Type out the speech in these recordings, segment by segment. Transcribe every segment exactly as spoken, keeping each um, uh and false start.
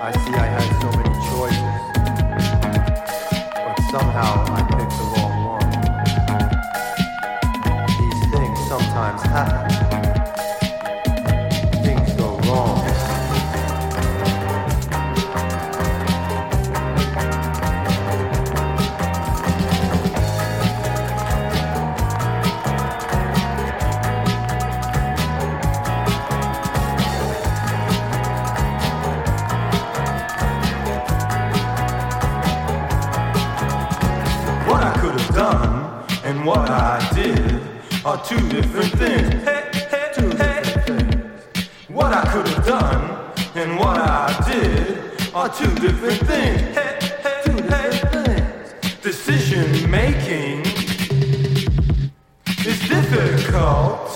I see I had so many choices, but somehow I picked the wrong one. These things sometimes happen. Things go wrong. And what I did are two different things. Hey, hey, two hey. different things. What I could have done and what I did are two different things. Hey, hey, two different hey. things. Decision making is difficult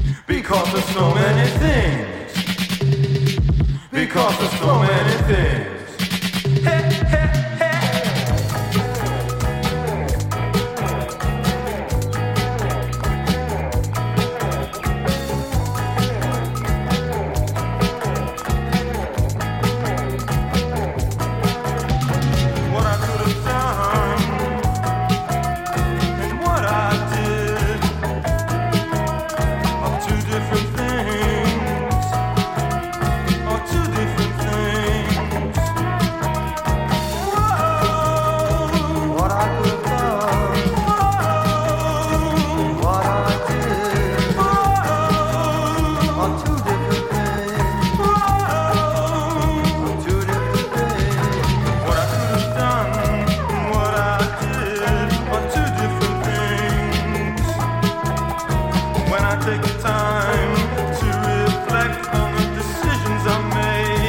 because there's so many things. Because there's so many things.